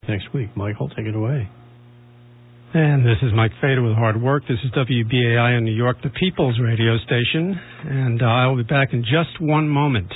next week. Michael, take it away. And this is Mike Fader with Hard Work. This is WBAI in New York, the People's radio station. And I will be back in just one moment.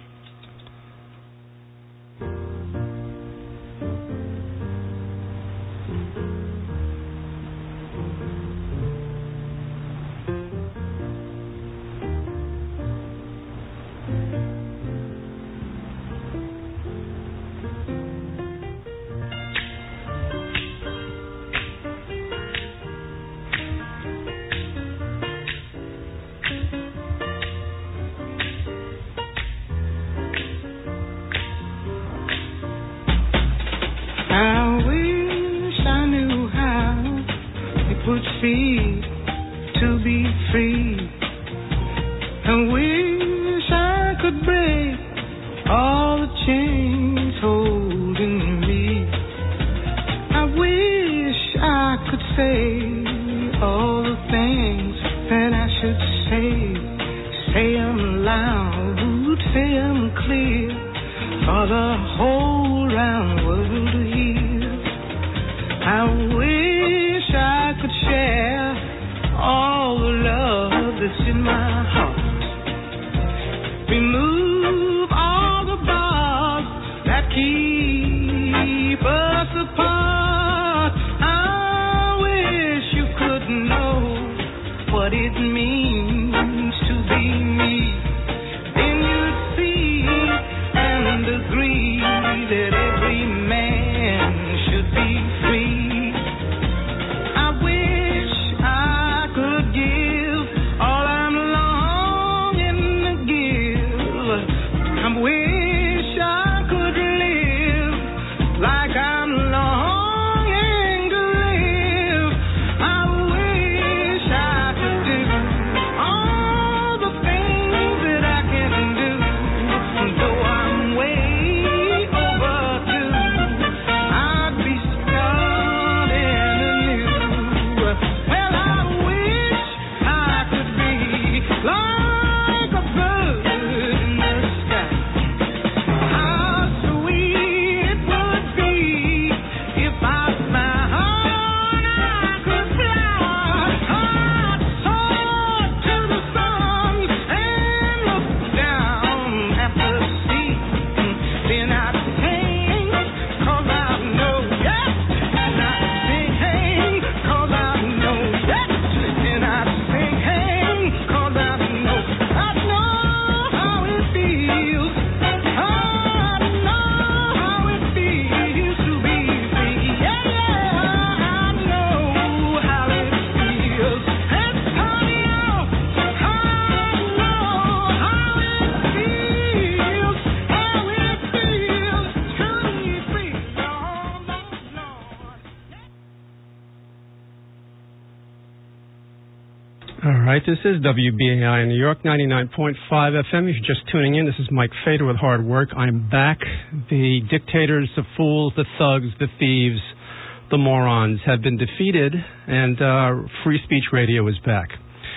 This is WBAI in New York, 99.5 FM. If you're just tuning in, this is Mike Fader with Hard Work. I'm back. The dictators, the fools, the thugs, the thieves, the morons have been defeated, and free speech radio is back.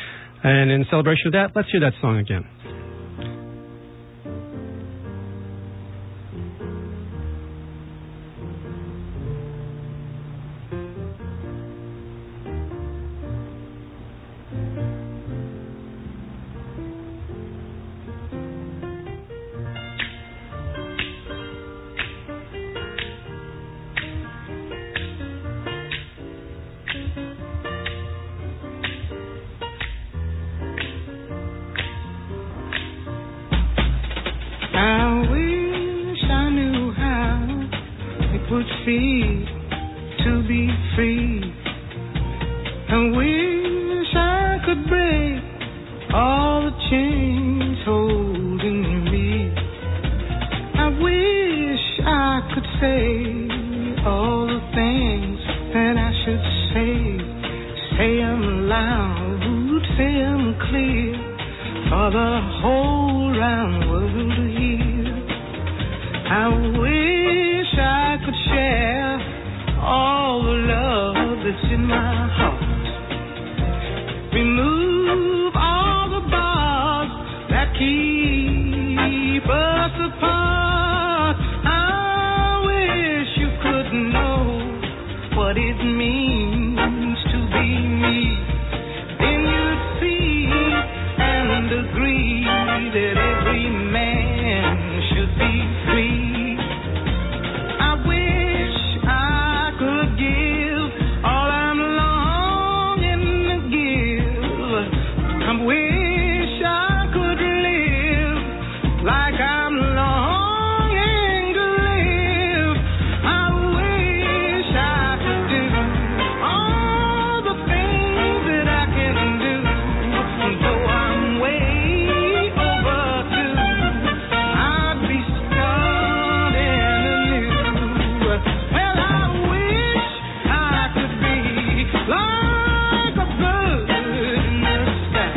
And in celebration of that, let's hear that song again. Keep us apart. I wish you could know what it means to be me, then you'd see and agree that every man should be free. I wish I could give all I'm longing to give. I wish I could live like I'm longing to live. I wish I could do all the things that I can do, though I'm way overdue. I'd be starting anew. Well, I wish I could be like a bird in the sky.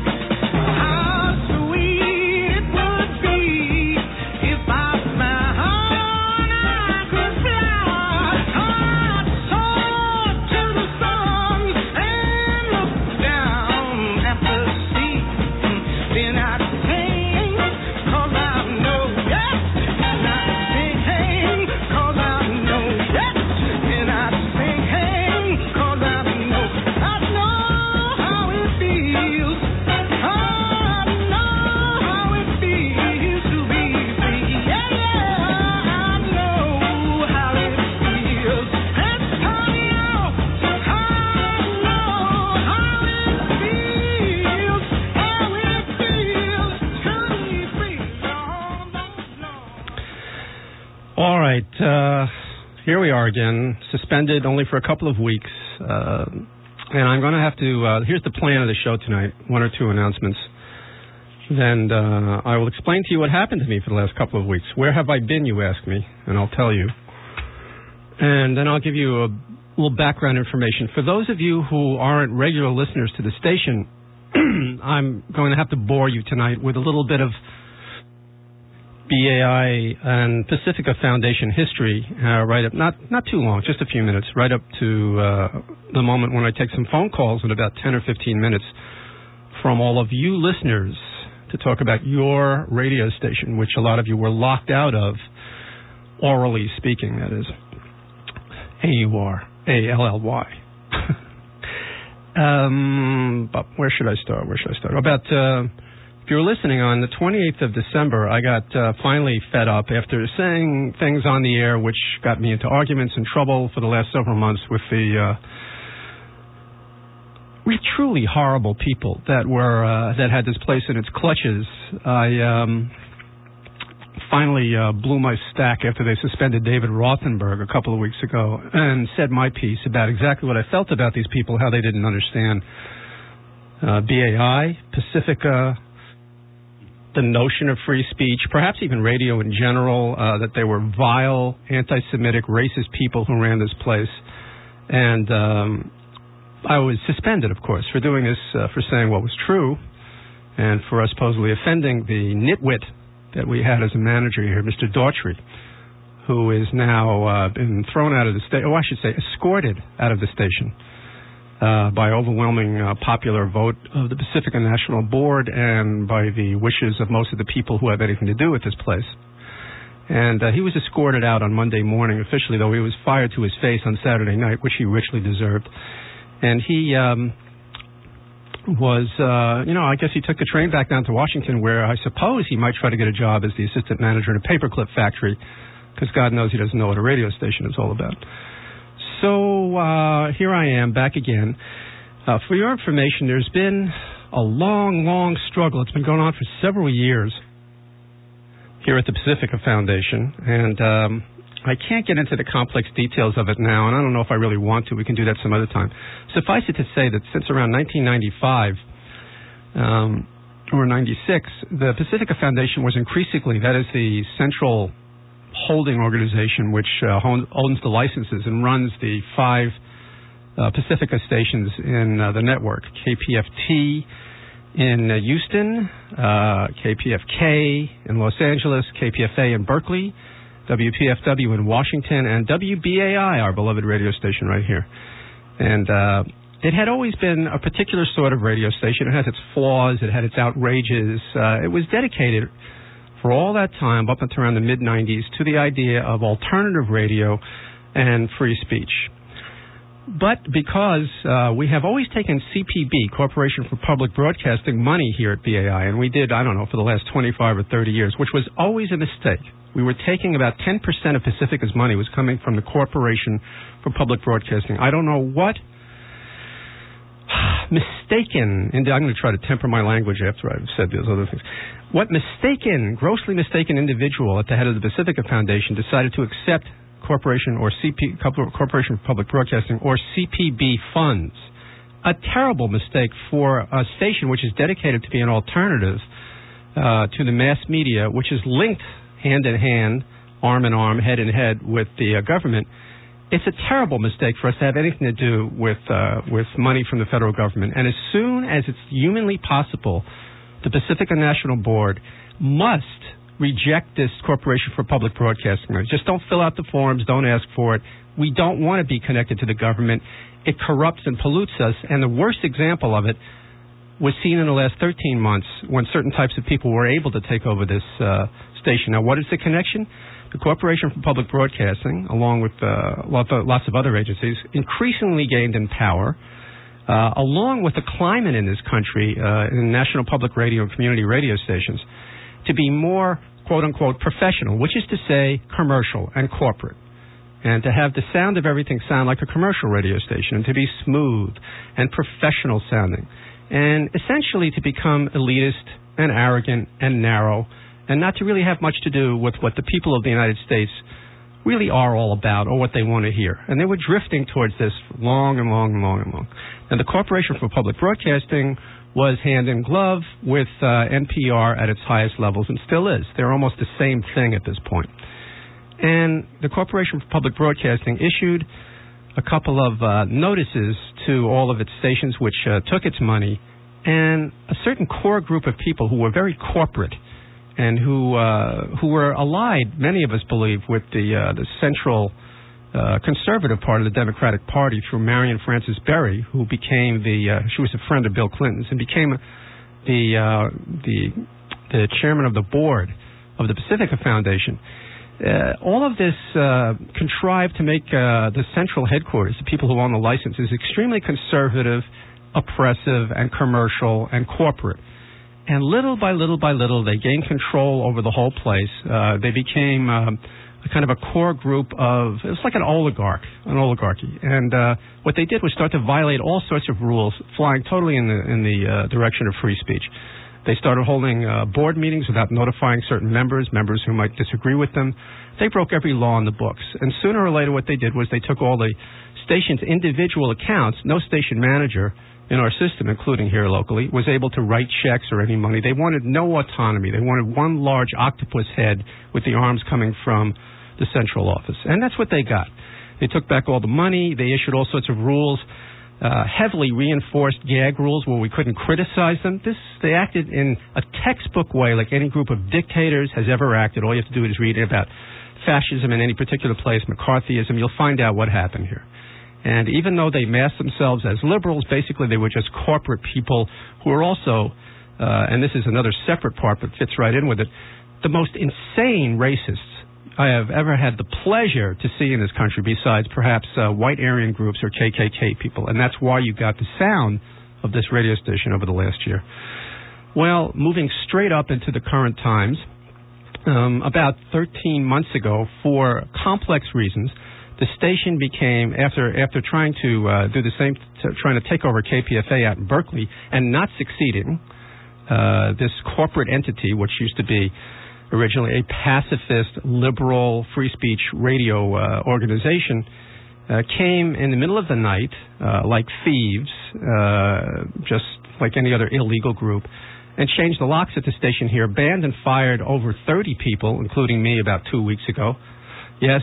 How sweet it would be if I found I could fly. I'd soar to the sun and look down at the sea. Then I'd sing, 'cause I know, yes. And I'd sing, 'cause I know, yes. And I'd sing, 'cause I know how it feels. I know how it feels to be free. Yeah, I know how it feels. And tell me now, I know how it feels. How it feels to be free. No. All right, here we are again, suspended only for a couple of weeks. And I'm going to have to, here's the plan of the show tonight, one or two announcements. Then I will explain to you what happened to me for the last couple of weeks. Where have I been, you ask me, and I'll tell you. And then I'll give you a little background information. For those of you who aren't regular listeners to the station, I'm going to have to bore you tonight with a little bit of BAI and Pacifica Foundation history, right up, not too long, just a few minutes, right up to the moment when I take some phone calls in about 10 or 15 minutes from all of you listeners to talk about your radio station, which a lot of you were locked out of, orally speaking, that is. AURALLY. But where should I start? About, if you're listening, on the 28th of December, I got finally fed up after saying things on the air which got me into arguments and trouble for the last several months with the truly horrible people that were that had this place in its clutches. I finally blew my stack after they suspended David Rothenberg a couple of weeks ago and said my piece about exactly what I felt about these people, how they didn't understand BAI, Pacifica, the notion of free speech, perhaps even radio in general, that they were vile, anti-Semitic, racist people who ran this place. And I was suspended, of course, for doing this, for saying what was true, and for supposedly offending the nitwit that we had as a manager here, Mr. Daughtry, who is now been thrown out of the station, or I should say escorted out of the station by overwhelming popular vote of the Pacifica National Board and by the wishes of most of the people who have anything to do with this place. And he was escorted out on Monday morning officially, though he was fired to his face on Saturday night, which he richly deserved. And he was, I guess he took the train back down to Washington, where I suppose he might try to get a job as the assistant manager in a paperclip factory, because God knows he doesn't know what a radio station is all about. So here I am, back again. For your information, there's been a long, long struggle. It's been going on for several years here at the Pacifica Foundation, and I can't get into the complex details of it now, and I don't know if I really want to. We can do that some other time. Suffice it to say that since around 1995 or 96, the Pacifica Foundation was increasingly, that is the central holding organization which owns the licenses and runs the 5 Pacifica stations in the network, KPFT in Houston, KPFK in Los Angeles, KPFA in Berkeley, WPFW in Washington, and WBAI, our beloved radio station right here. And it had always been a particular sort of radio station. It has its flaws. It had its outrages. It was dedicated for all that time, up until around the mid-'90s, to the idea of alternative radio and free speech. But because we have always taken CPB, Corporation for Public Broadcasting, money here at BAI, and we did, I don't know, for the last 25 or 30 years, which was always a mistake. We were taking about 10% of Pacifica's money was coming from the Corporation for Public Broadcasting. I don't know what mistaken, and I'm going to try to temper my language after I've said those other things. What grossly mistaken individual at the head of the Pacifica Foundation decided to accept Corporation for Public Broadcasting, or CPB funds? A terrible mistake for a station which is dedicated to be an alternative to the mass media, which is linked hand in hand, arm in arm, head in head with the government. It's a terrible mistake for us to have anything to do with money from the federal government. And as soon as it's humanly possible, the Pacifica National Board must reject this Corporation for Public Broadcasting. Just don't fill out the forms. Don't ask for it. We don't want to be connected to the government. It corrupts and pollutes us. And the worst example of it was seen in the last 13 months when certain types of people were able to take over this station. Now, what is the connection? The Corporation for Public Broadcasting, along with lots of other agencies, increasingly gained in power, along with the climate in this country, in national public radio and community radio stations, to be more, quote-unquote, professional, which is to say commercial and corporate, and to have the sound of everything sound like a commercial radio station, and to be smooth and professional sounding, and essentially to become elitist and arrogant and narrow, and not to really have much to do with what the people of the United States really are all about or what they want to hear. And they were drifting towards this long and long and long and long. And the Corporation for Public Broadcasting was hand in glove with NPR at its highest levels, and still is. They're almost the same thing at this point. And the Corporation for Public Broadcasting issued a couple of notices to all of its stations which took its money, and a certain core group of people who were very corporate and who were allied, many of us believe, with the central conservative part of the Democratic Party through Marion Frances Berry, who became she was a friend of Bill Clinton's and became the chairman of the board of the Pacifica Foundation. All of this contrived to make the central headquarters, the people who own the licenses, extremely conservative, oppressive, and commercial and corporate. And little by little by little, they gained control over the whole place. They became a kind of a core group of, it was like an oligarchy. And what they did was start to violate all sorts of rules, flying totally in the direction of free speech. They started holding board meetings without notifying certain members who might disagree with them. They broke every law in the books. And sooner or later, what they did was they took all the station's individual accounts. No station manager in our system, including here locally, was able to write checks or any money. They wanted no autonomy. They wanted one large octopus head with the arms coming from the central office. And that's what they got. They took back all the money. They issued all sorts of rules, heavily reinforced gag rules where we couldn't criticize them. They acted in a textbook way like any group of dictators has ever acted. All you have to do is read about fascism in any particular place, McCarthyism. You'll find out what happened here. And even though they masked themselves as liberals, basically they were just corporate people who were also, and this is another separate part but fits right in with it, the most insane racists I have ever had the pleasure to see in this country, besides perhaps white Aryan groups or KKK people. And that's why you got the sound of this radio station over the last year. Well, moving straight up into the current times, about 13 months ago, for complex reasons, the station became, after trying to do the same, trying to take over KPFA out in Berkeley and not succeeding, this corporate entity, which used to be originally a pacifist, liberal, free speech radio organization, came in the middle of the night, like thieves, just like any other illegal group, and changed the locks at the station here, banned and fired over 30 people, including me, about 2 weeks ago. Yes,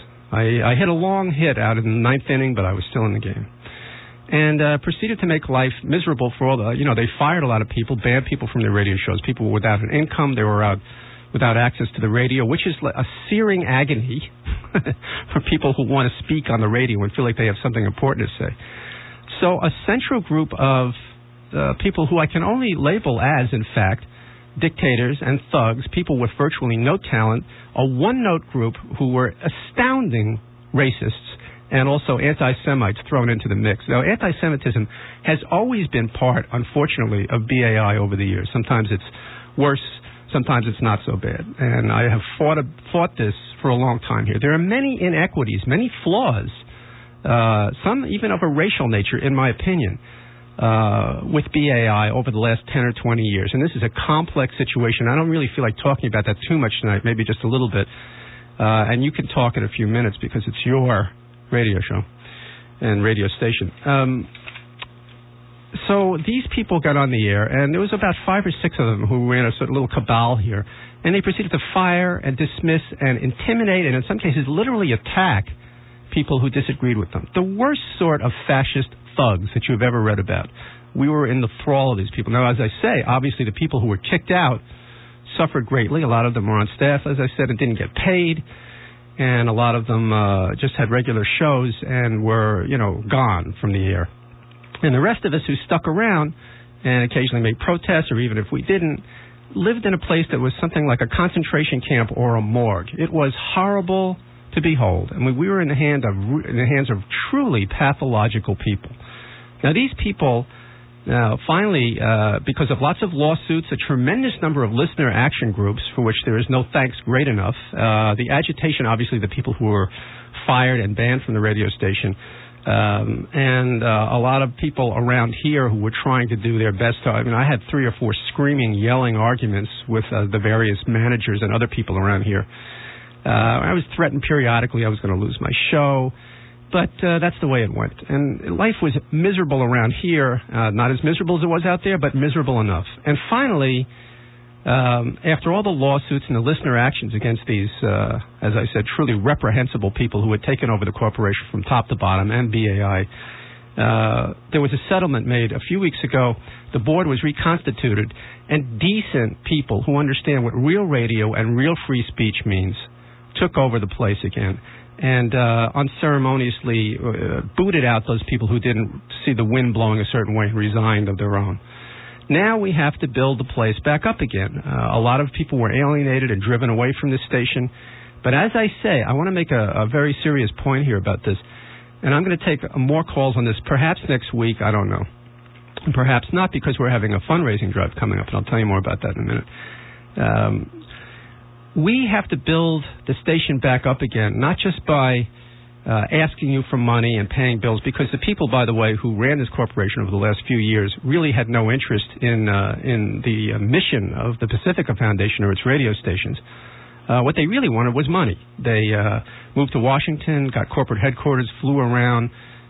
I hit a long hit out in the ninth inning, but I was still in the game. And proceeded to make life miserable for all the, they fired a lot of people, banned people from their radio shows. People were without an income. They were out without access to the radio, which is a searing agony for people who want to speak on the radio and feel like they have something important to say. So a central group of people who I can only label as, in fact, dictators and thugs, people with virtually no talent, a one-note group who were astounding racists and also anti-Semites thrown into the mix. Now, anti-Semitism has always been part, unfortunately, of BAI over the years. Sometimes it's worse, sometimes it's not so bad. And I have fought this for a long time here. There are many inequities, many flaws, some even of a racial nature, in my opinion, with BAI over the last 10 or 20 years. And this is a complex situation. I don't really feel like talking about that too much tonight, maybe just a little bit. And you can talk in a few minutes because it's your radio show and radio station. So these people got on the air, and there was about 5 or 6 of them who ran a sort of little cabal here, and they proceeded to fire and dismiss and intimidate and in some cases literally attack people who disagreed with them. The worst sort of fascist thugs that you've ever read about. We were in the thrall of these people. Now, as I say, obviously the people who were kicked out suffered greatly. A lot of them were on staff, as I said, and didn't get paid. And a lot of them just had regular shows and were, gone from the air. And the rest of us who stuck around and occasionally made protests, or even if we didn't, lived in a place that was something like a concentration camp or a morgue. It was horrible to behold. I mean, we were in the hands of truly pathological people. Now, these people, finally, because of lots of lawsuits, a tremendous number of listener action groups, for which there is no thanks great enough, the agitation, obviously, the people who were fired and banned from the radio station, and a lot of people around here who were trying to do their best. I had 3 or 4 screaming, yelling arguments with the various managers and other people around here. I was threatened periodically I was going to lose my show, but that's the way it went. And life was miserable around here, not as miserable as it was out there, but miserable enough. And finally, after all the lawsuits and the listener actions against these, as I said, truly reprehensible people who had taken over the corporation from top to bottom and BAI, there was a settlement made a few weeks ago. The board was reconstituted, and decent people who understand what real radio and real free speech means took over the place again and unceremoniously booted out those people who didn't see the wind blowing a certain way and resigned of their own. Now we have to build the place back up again. A lot of people were alienated and driven away from this station. But as I say, I want to make a very serious point here about this. And I'm going to take more calls on this perhaps next week. I don't know. And perhaps not, because we're having a fundraising drive coming up, and I'll tell you more about that in a minute. We have to build the station back up again, not just by asking you for money and paying bills, because the people, by the way, who ran this corporation over the last few years really had no interest in the mission of the Pacifica Foundation or its radio stations. What they really wanted was money. They moved to Washington, got corporate headquarters, flew around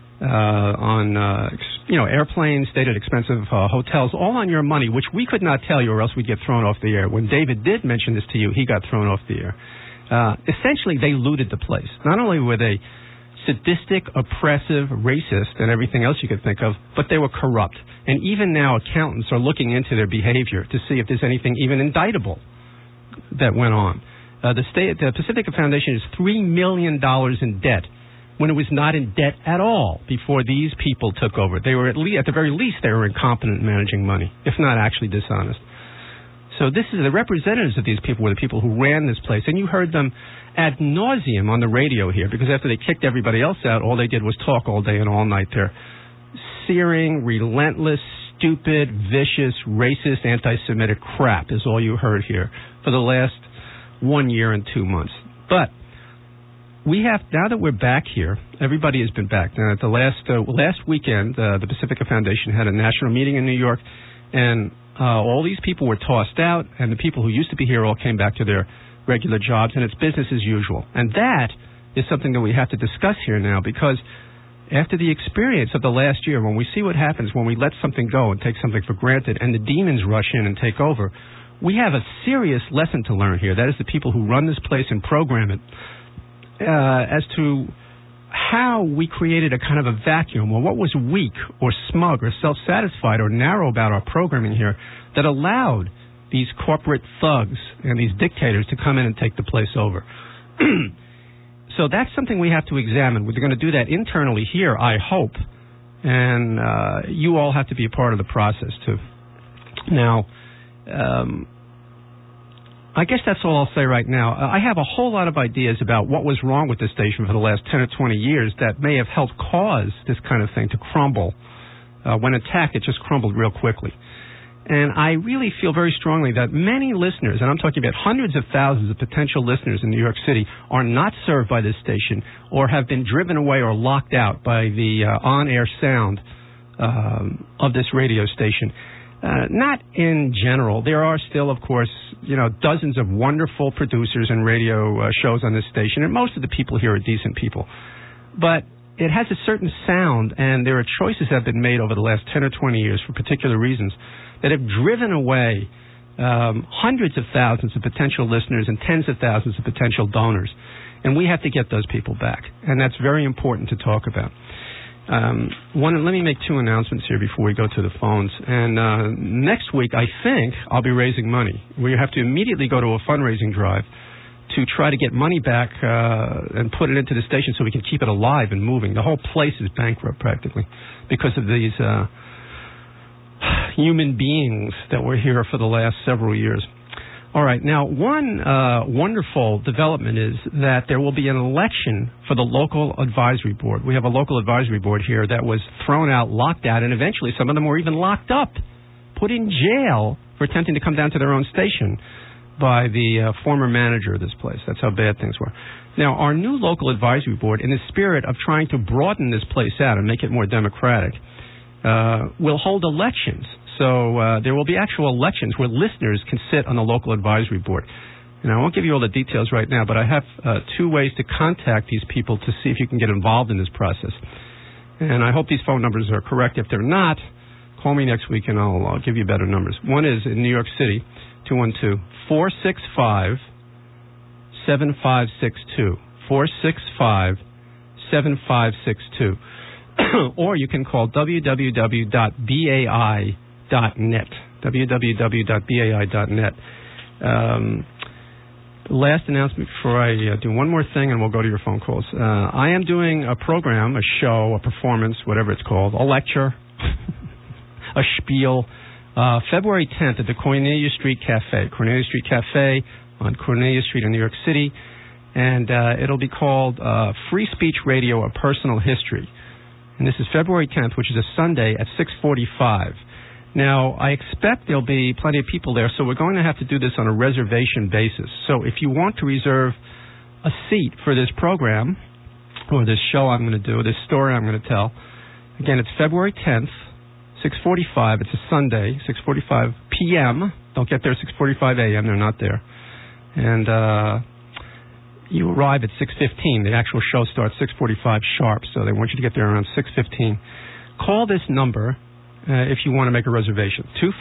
on airplanes, stayed at expensive hotels, all on your money, which we could not tell you or else we'd get thrown off the air. When David did mention this to you, he got thrown off the air. Essentially, they looted the place. Not only were they sadistic, oppressive, racist, and everything else you could think of, but they were corrupt. And even now, accountants are looking into their behavior to see if there's anything even indictable that went on. The Pacifica Foundation is $3 million in debt, when it was not in debt at all before these people took over. They were at the very least, they were incompetent in managing money, if not actually dishonest. So this is the representatives of these people were the people who ran this place, and you heard them ad nauseum on the radio here, because after they kicked everybody else out, all they did was talk all day and all night there. Searing, relentless, stupid, vicious, racist, anti-Semitic crap is all you heard here for the last 1 year and 2 months. But we have, now that we're back here, everybody has been back. Now, at the last weekend, the Pacifica Foundation had a national meeting in New York, and all these people were tossed out, and the people who used to be here all came back to their regular jobs, and it's business as usual. And that is something that we have to discuss here now, because after the experience of the last year, when we see what happens when we let something go and take something for granted, and the demons rush in and take over, we have a serious lesson to learn here. That is the people who run this place and program it, as to how we created a kind of a vacuum, or what was weak or smug or self-satisfied or narrow about our programming here that allowed these corporate thugs and these dictators to come in and take the place over. So that's something we have to examine. We're going to do that internally here, I hope, and you all have to be a part of the process too. Now, I guess that's all I'll say right now. I have a whole lot of ideas about what was wrong with this station for the last 10 or 20 years that may have helped cause this kind of thing to crumble. When attacked, it just crumbled real quickly. And I really feel very strongly that many listeners, and I'm talking about hundreds of thousands of potential listeners in New York City, are not served by this station or have been driven away or locked out by the on-air sound of this radio station. Not in general. There are still, of course, dozens of wonderful producers and radio shows on this station, and most of the people here are decent people. But it has a certain sound, and there are choices that have been made over the last 10 or 20 years for particular reasons that have driven away hundreds of thousands of potential listeners and tens of thousands of potential donors. And we have to get those people back, and that's very important to talk about. Let me make two announcements here before we go to the phones. And next week, I think, I'll be raising money. We have to immediately go to a fundraising drive to try to get money back and put it into the station so we can keep it alive and moving. The whole place is bankrupt practically because of these human beings that were here for the last several years. All right. Now, one wonderful development is that there will be an election for the local advisory board. We have a local advisory board here that was thrown out, locked out, and eventually some of them were even locked up, put in jail for attempting to come down to their own station by the former manager of this place. That's how bad things were. Now, our new local advisory board, in the spirit of trying to broaden this place out and make it more democratic, will hold elections. So there will be actual elections where listeners can sit on the local advisory board. And I won't give you all the details right now, but I have two ways to contact these people to see if you can get involved in this process. And I hope these phone numbers are correct. If they're not, call me next week and I'll give you better numbers. One is in New York City, 212-465-7562. 465-7562. Or you can call www.bai.net. www.bai.net. Last announcement before I do one more thing and we'll go to your phone calls. I am doing a program, a show, a performance, whatever it's called, a lecture, a spiel, February 10th at the Cornelia Street Cafe. Cornelia Street Cafe on Cornelia Street in New York City. And it'll be called Free Speech Radio, A Personal History. And this is February 10th, which is a Sunday at 6:45. Now, I expect there'll be plenty of people there, so we're going to have to do this on a reservation basis. So if you want to reserve a seat for this program, or this show I'm going to do, this story I'm going to tell, again, it's February 10th, 6:45. It's a Sunday, 6:45 p.m. Don't get there at 6:45 a.m. They're not there. And you arrive at 6:15. The actual show starts 6:45 sharp, so they want you to get there around 6:15. Call this number if you want to make a reservation,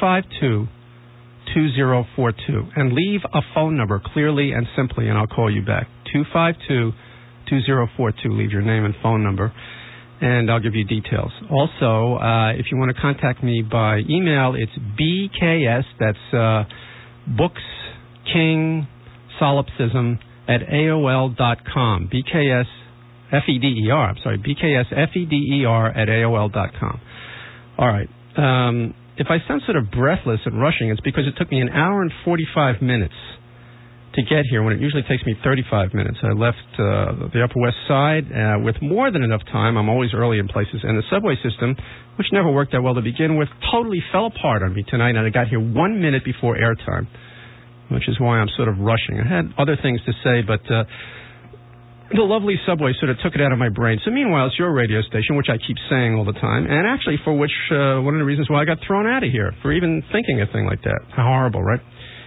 252-2042, and leave a phone number clearly and simply, and I'll call you back. 252-2042. Leave your name and phone number, and I'll give you details. Also, if you want to contact me by email, it's BKS, that's Books King Solipsism at AOL.com. BKS FEDER, BKS FEDER at AOL.com. All right. If I sound sort of breathless and rushing, it's because it took me an hour and 45 minutes to get here when it usually takes me 35 minutes. I left the Upper West Side with more than enough time. I'm always early in places. And the subway system, which never worked that well to begin with, totally fell apart on me tonight, and I got here 1 minute before airtime, which is why I'm sort of rushing. I had other things to say, but the lovely subway sort of took it out of my brain. So meanwhile, it's your radio station, which I keep saying all the time, and actually for which one of the reasons why I got thrown out of here, for even thinking a thing like that. How horrible, right?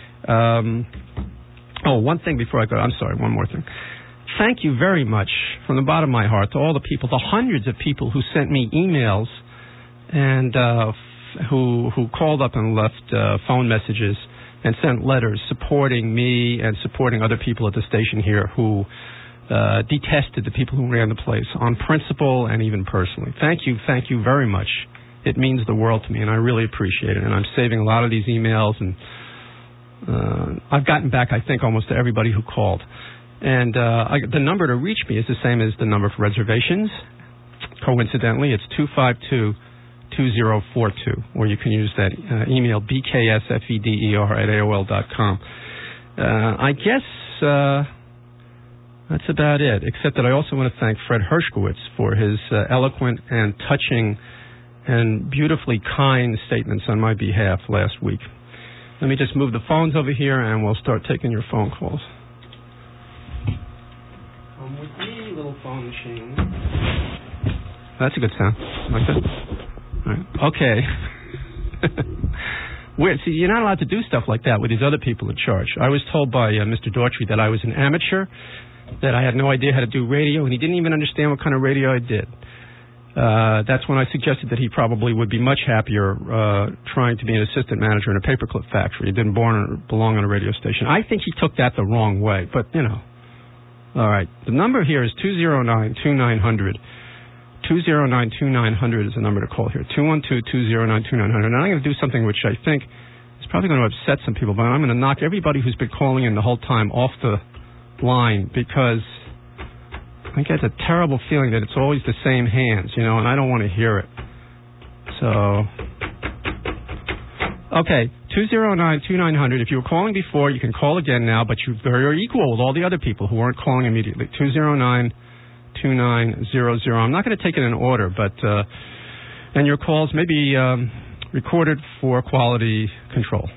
One thing before I go. I'm sorry, one more thing. Thank you very much from the bottom of my heart to all the people, the hundreds of people who sent me emails and who called up and left phone messages and sent letters supporting me and supporting other people at the station here who detested the people who ran the place on principle and even personally. Thank you very much. It means the world to me, and I really appreciate it. And I'm saving a lot of these emails, and I've gotten back, I think, almost to everybody who called. And the number to reach me is the same as the number for reservations. Coincidentally, it's 252-2042, or you can use that email, bksfeder at AOL.com. I guess that's about it, except that I also want to thank Fred Hershkowitz for his eloquent and touching and beautifully kind statements on my behalf last week. Let me just move the phones over here, and we'll start taking your phone calls. Come with me, little phone machine. That's a good sound. Like that? All right. Okay. Weird. See, you're not allowed to do stuff like that with these other people in charge. I was told by Mr. Daughtry that I was an amateur, that I had no idea how to do radio, and he didn't even understand what kind of radio I did. That's when I suggested that he probably would be much happier trying to be an assistant manager in a paperclip factory. He didn't belong on a radio station. I think he took that the wrong way, but, you know. All right. The number here is 209-2900. 209-2900 is the number to call here. 212-209-2900. And I'm going to do something which I think is probably going to upset some people, but I'm going to knock everybody who's been calling in the whole time off the line, because I get a terrible feeling that it's always the same hands, you know, and I don't want to hear it. So, okay, 209-2900. If you were calling before, you can call again now, but you're equal with all the other people who aren't calling immediately. 209-2900. I'm not going to take it in order, but and your calls may be recorded for quality control.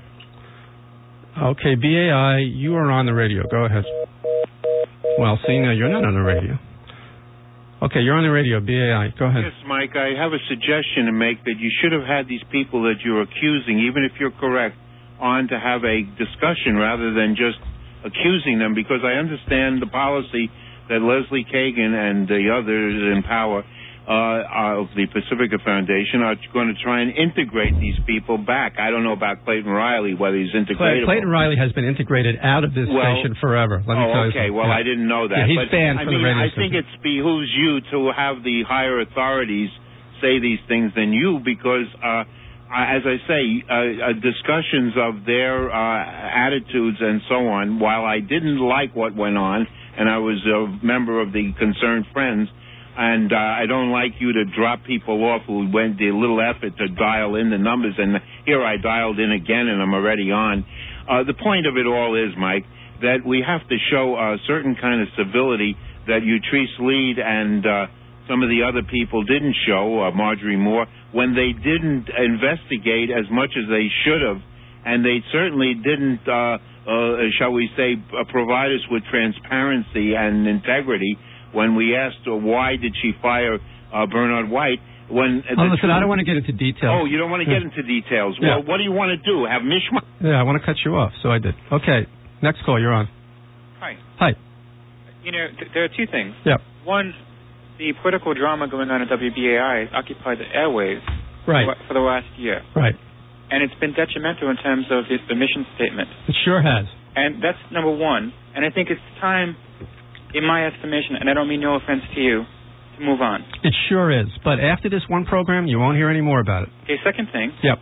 Okay, BAI, you are on the radio. Go ahead. Well, see, now you're not on the radio. Okay, you're on the radio, BAI. Go ahead. Yes, Mike, I have a suggestion to make, that you should have had these people that you're accusing, even if you're correct, on to have a discussion rather than just accusing them, because I understand the policy that Leslie Kagan and the others in power of the Pacifica Foundation are going to try and integrate these people back. I don't know about Clayton Riley, whether he's integrated. Clayton Riley has been integrated out of this station forever. Let me tell you. Okay. Well, I didn't know that. Yeah, he's banned from the radio I think it behooves you to have the higher authorities say these things than you, because, as I say, discussions of their attitudes and so on, while I didn't like what went on, and I was a member of the Concerned Friends, and I don't like you to drop people off who went the little effort to dial in the numbers, and here I dialed in again and I'm already on. The point of it all is, Mike, that we have to show a certain kind of civility that Utrice Lead and some of the other people didn't show, Marjorie Moore, when they didn't investigate as much as they should have, and they certainly didn't, shall we say, provide us with transparency and integrity when we asked why did she fire Bernard White. Listen, I don't want to get into details. Oh, you don't want to get into details. Yeah. Well, what do you want to do? Have mishmash? Yeah, I want to cut you off, so I did. Okay, next call, you're on. Hi. You know, there are two things. Yeah. One, the political drama going on at WBAI has occupied the airwaves for the last year. Right. And it's been detrimental in terms of the mission statement. It sure has. And that's number one. And I think it's time, in my estimation, and I don't mean no offense to you, to move on. It sure is. But after this one program, you won't hear any more about it. Okay, second thing. Yep.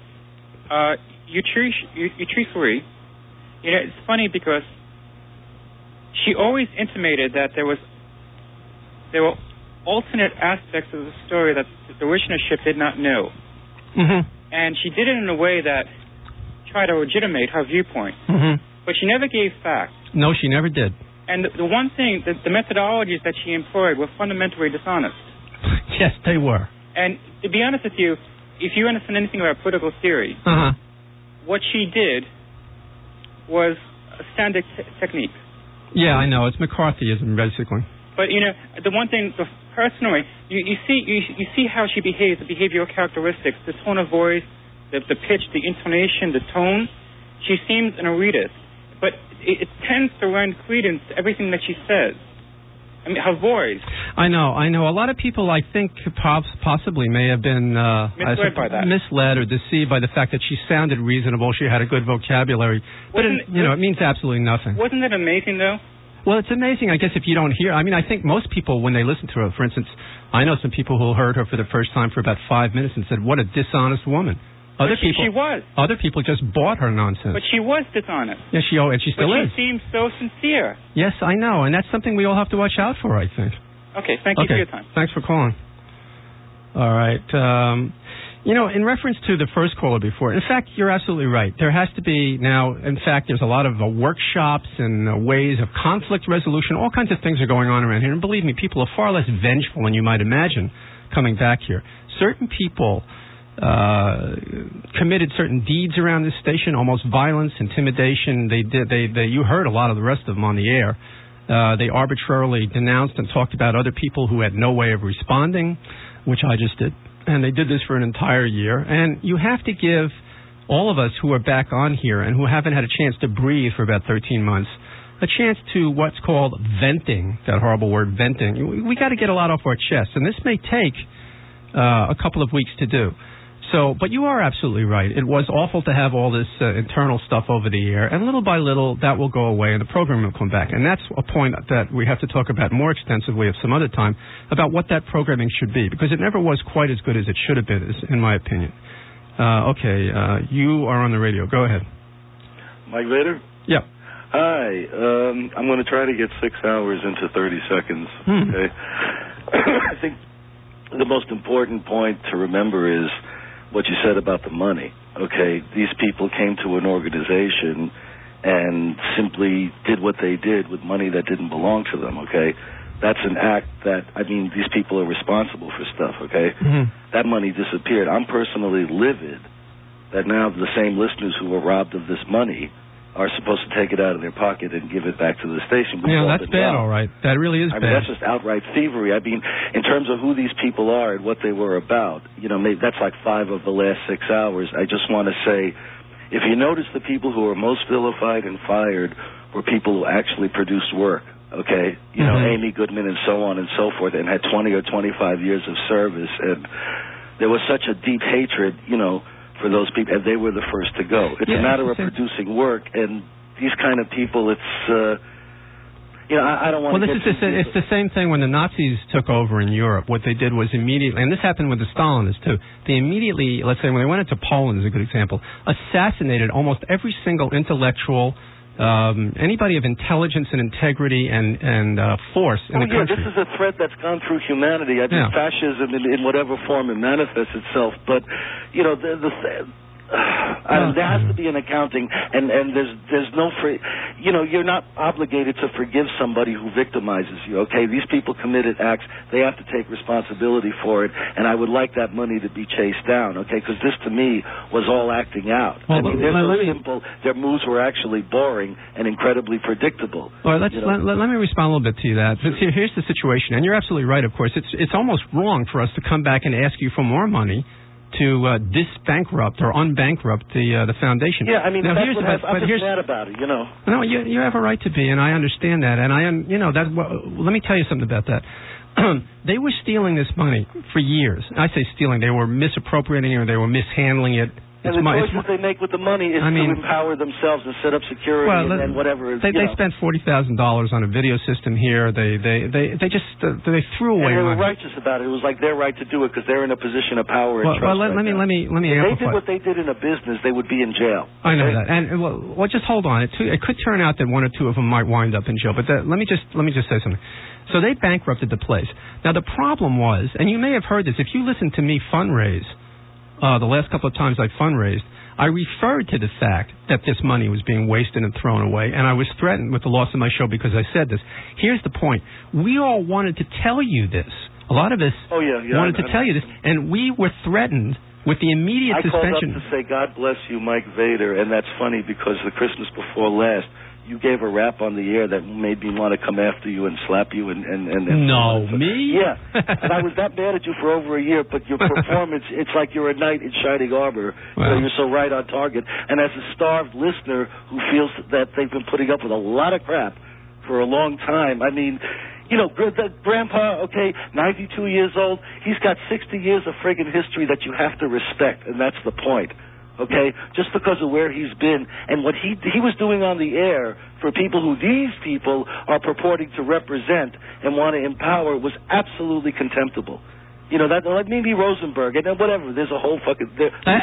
Utrice Lee, you know, it's funny because she always intimated that there were alternate aspects of the story that the listenership did not know. Mm-hmm. And she did it in a way that tried to legitimate her viewpoint. Mm-hmm. But she never gave facts. No, she never did. And the one thing, the methodologies that she employed were fundamentally dishonest. Yes, they were. And to be honest with you, if you understand anything about political theory, what she did was a standard technique. Yeah, I know. It's McCarthyism, basically. But, you know, the one thing, personally, you see how she behaves, the behavioral characteristics, the tone of voice, the pitch, the intonation, the tone. She seems an elitist. But it tends to lend credence to everything that she says. I mean, her voice. I know. A lot of people, I think, possibly may have been misled by that. Misled or deceived by the fact that she sounded reasonable, she had a good vocabulary. But, it means absolutely nothing. Wasn't it amazing, though? Well, it's amazing, I guess, if you don't hear. I mean, I think most people, when they listen to her, for instance, I know some people who heard her for the first time for about 5 minutes and said, what a dishonest woman. She was. Other people just bought her nonsense. But she was dishonest. Yeah, and she still is. But she seems so sincere. Yes, I know, and that's something we all have to watch out for, I think. Okay, thank you for your time. Thanks for calling. All right. You know, in reference to the first caller before, in fact, you're absolutely right. There has to be now, in fact, there's a lot of workshops and ways of conflict resolution. All kinds of things are going on around here. And believe me, people are far less vengeful than you might imagine coming back here. Certain people committed certain deeds around this station, almost violence, intimidation. You heard a lot of the rest of them on the air. They arbitrarily denounced and talked about other people who had no way of responding, which I just did. And they did this for an entire year. And you have to give all of us who are back on here and who haven't had a chance to breathe for about 13 months a chance to what's called venting, that horrible word, venting. We got to get a lot off our chests. And this may take a couple of weeks to do. So, but you are absolutely right. It was awful to have all this internal stuff over the air, and little by little that will go away and the program will come back. And that's a point that we have to talk about more extensively at some other time, about what that programming should be, because it never was quite as good as it should have been, in my opinion. You are on the radio. Go ahead. Mike Vader? Yeah. Hi. I'm going to try to get 6 hours into 30 seconds. Okay. I think the most important point to remember is what you said about the money. Okay, these people came to an organization and simply did what they did with money that didn't belong to them. Okay, that's an act that, I mean, these people are responsible for stuff. Okay, that money disappeared. I'm personally livid that now the same listeners who were robbed of this money are supposed to take it out of their pocket and give it back to the station. Yeah, that's bad, all right. That really is bad. I mean, that's just outright thievery. I mean, in terms of who these people are and what they were about, you know, maybe that's like 5 of the last 6 hours. I just want to say, if you notice the people who were most vilified and fired were people who actually produced work, okay? You know, Amy Goodman and so on and so forth, and had 20 or 25 years of service. And there was such a deep hatred, you know, for those people, and they were the first to go. It's a matter of producing work, and these kind of people, it's, you know, I don't want to get... Well, it's the same thing when the Nazis took over in Europe. What they did was immediately, and this happened with the Stalinists too, they immediately, let's say when they went into Poland is a good example, assassinated almost every single intellectual, anybody of intelligence and integrity and force in the country. This is a threat that's gone through humanity. I mean, fascism in whatever form it manifests itself. But, you know, there has to be an accounting, and there's no free. You know, you're not obligated to forgive somebody who victimizes you. Okay, these people committed acts; they have to take responsibility for it. And I would like that money to be chased down. Okay, because this to me was all acting out. Well, I mean, they're so simple. Their moves were actually boring and incredibly predictable. Well, let me respond a little bit to that. Here's the situation, and you're absolutely right. Of course, it's almost wrong for us to come back and ask you for more money to disbankrupt or unbankrupt the foundation. Yeah, I mean, now, I'm just mad about it, you know. No, you have a right to be, and I understand that, and let me tell you something about that. They were stealing this money for years. I say stealing; they were misappropriating it, or they were mishandling it. And the choices they make with the money is to empower themselves and set up security and whatever. They spent $40,000 on a video system here. They threw away money. And they were righteous about it. It was like their right to do it because they're in a position of power and trust. Well, let me amplify. If they did what they did in a business, they would be in jail. I know that. And well, just hold on. It could turn out that 1 or 2 of them might wind up in jail. But let me just say something. So they bankrupted the place. Now the problem was, and you may have heard this if you listen to me fundraise. The last couple of times I fundraised, I referred to the fact that this money was being wasted and thrown away, and I was threatened with the loss of my show because I said this. Here's the point. We all wanted to tell you this. A lot of us wanted to tell you this, and we were threatened with the immediate suspension. I called up to say, God bless you, Mike Vader, and that's funny because the Christmas before last, you gave a rap on the air that made me want to come after you and slap you and No, me? Yeah. And I was that mad at you for over a year, but your performance, it's like you're a knight in shining armor. Well, you know, you're so right on target. And as a starved listener who feels that they've been putting up with a lot of crap for a long time, I mean, you know, Grandpa, 92 years old, he's got 60 years of friggin' history that you have to respect, and that's the point. Okay, just because of where he's been and what he was doing on the air for people who these people are purporting to represent and want to empower was absolutely contemptible. You know, that like maybe Rosenberg and whatever. There's a whole fucking.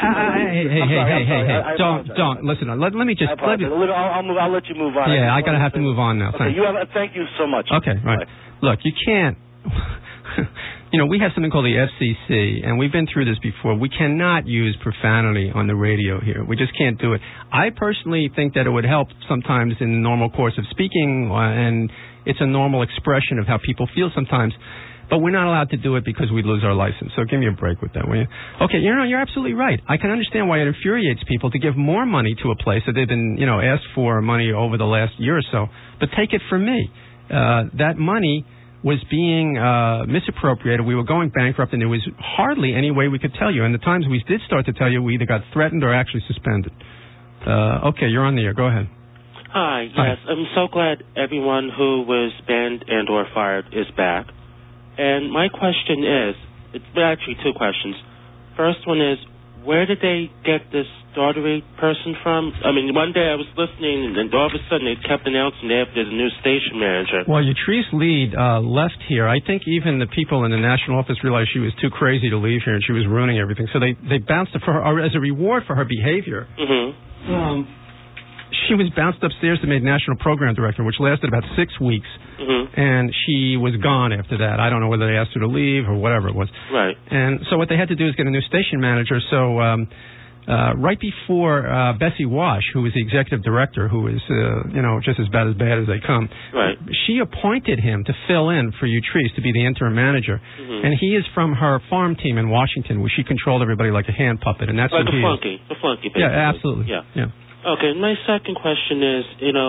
Hey! Don't listen. Let me just. I'll let you move on. Yeah, I gotta have to move on now. Okay, thank you so much. Okay, right. Look, you can't. we have something called the FCC, and we've been through this before. We cannot use profanity on the radio here. We just can't do it. I personally think that it would help sometimes in the normal course of speaking, and it's a normal expression of how people feel sometimes. But we're not allowed to do it because we'd lose our license. So give me a break with that, will you? Okay, you're absolutely right. I can understand why it infuriates people to give more money to a place that they've been, asked for money over the last year or so. But take it from me. That money was being misappropriated. We were going bankrupt, and there was hardly any way we could tell you. And the times we did start to tell you, we either got threatened or actually suspended. Okay, you're on the air. Go ahead. Hi, yes. I'm so glad everyone who was banned and or fired is back. And my question is, it's actually two questions. First one is, where did they get this Daugherty person from? I mean, one day I was listening, and all of a sudden they kept announcing they have a new station manager. Well, Yatrice Lead left here. I think even the people in the national office realized she was too crazy to leave here, and she was ruining everything. So they bounced her for her, as a reward for her behavior. Mm-hmm. She was bounced upstairs to made national program director, which lasted about 6 weeks, and she was gone after that. I don't know whether they asked her to leave or whatever it was. Right. And so what they had to do is get a new station manager. So right before Bessie Wash, who was the executive director, who is just as bad as they come, right, she appointed him to fill in for Yatrice to be the interim manager. And he is from her farm team in Washington, where she controlled everybody like a hand puppet, and that's like what he is. The flunky, basically. Yeah, absolutely. Yeah. Okay, my second question is,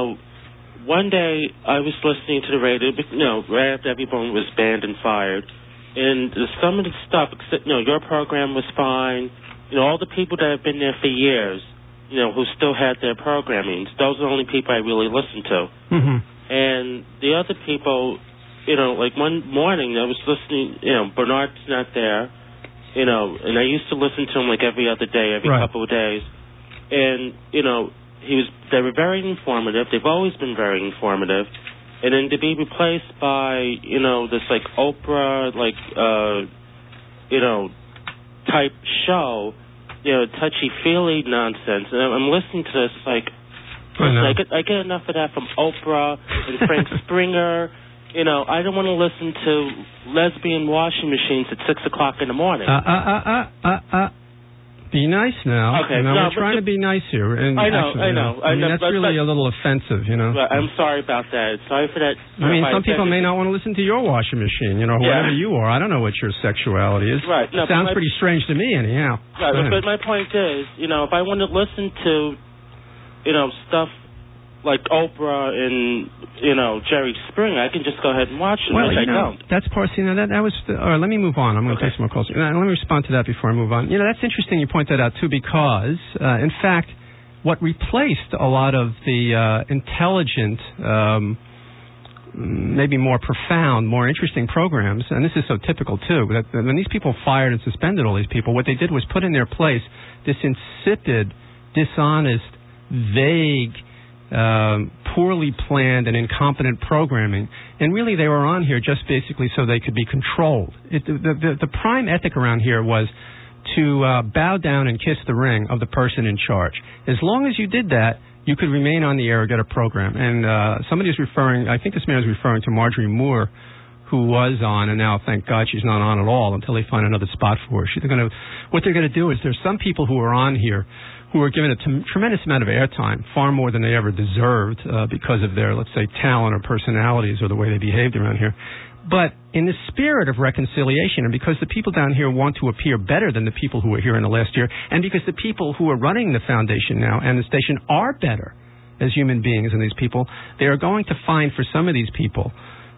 one day I was listening to the radio, right after everyone was banned and fired, and some of the stuff, your program was fine, all the people that have been there for years, who still had their programming, those are the only people I really listened to. Mm-hmm. And the other people, like one morning I was listening, Bernard's not there, and I used to listen to him like every other day, every couple of days. And, they were very informative. They've always been very informative. And then to be replaced by, this, like, Oprah, type show, touchy-feely nonsense. And I'm listening to this, I get enough of that from Oprah and Frank Springer. I don't want to listen to lesbian washing machines at 6 o'clock in the morning. Be nice now. Okay. We're trying to be nice here. And I know. I mean, that's really a little offensive, I'm sorry about that. Sorry for that. I mean, some people may not want to listen to your washing machine, whoever you are. I don't know what your sexuality is. Right. No, sounds pretty strange to me, anyhow. Right, but my point is, if I want to listen to, stuff like Oprah and, Jerry Springer, I can just go ahead and watch it, which I don't. That's part, that was, all right, let me move on. I'm going to take some more calls. Let me respond to that before I move on. That's interesting you point that out, too, because, in fact, what replaced a lot of the intelligent, maybe more profound, more interesting programs, and this is so typical, too, that when these people fired and suspended all these people, what they did was put in their place this insipid, dishonest, vague, poorly planned and incompetent programming, and really they were on here just basically so they could be controlled. The prime ethic around here was to bow down and kiss the ring of the person in charge. As long as you did that, you could remain on the air or get a program. And somebody is referring, I think this man is referring to Marjorie Moore, who was on, and now, thank God, she's not on at all until they find another spot for her. What they're going to do is there's some people who are on here who are given a tremendous amount of airtime, far more than they ever deserved because of their, let's say, talent or personalities or the way they behaved around here. But in the spirit of reconciliation, and because the people down here want to appear better than the people who were here in the last year, and because the people who are running the foundation now and the station are better as human beings than these people, they are going to find for some of these people,